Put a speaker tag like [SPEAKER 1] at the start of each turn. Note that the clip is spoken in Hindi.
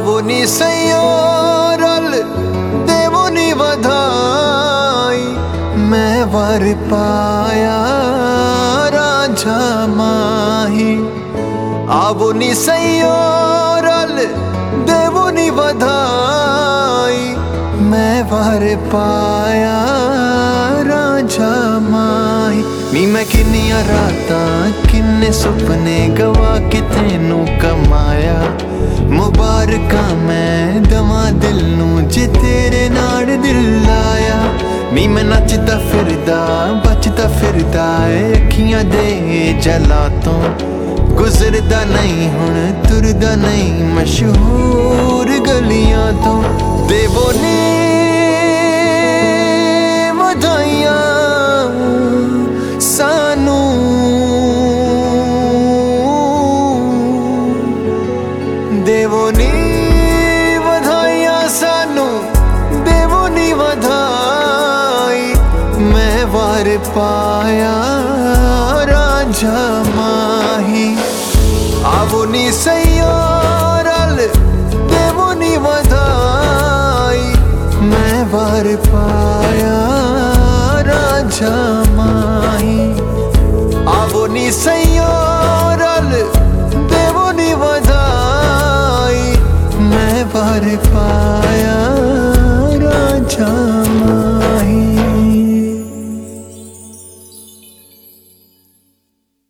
[SPEAKER 1] आवो नी सयोरल देवो नी बधाई, मैं वर पाया राजा माही। आवो नी सयोरल देवो नी बधाई, मैं वर पाया राजा माही। नी मैं किन्नियां रातां किन्ने सुपने गवा के तेनू कमाया, मुबारकां मैं दवां दिल नू जे तेरे नाल दिल लाया। नी मैं नचदा फिरदा बचदा फिरदा अखियां दे जलातों, गुजरदा नहीं हुण तुरदा नहीं मशहूर गलियां तो। देवो नी बधाइयां सानू, देवो नी बधाइयां सानू, देवो नी बधाई, मैं वर पाया राजा माही। आवो नी सयोरल देवो नी बधाई, मैं वर पाया राजा माही। आवो नी सयोरल देवो नी बधाई, मैं वर पाया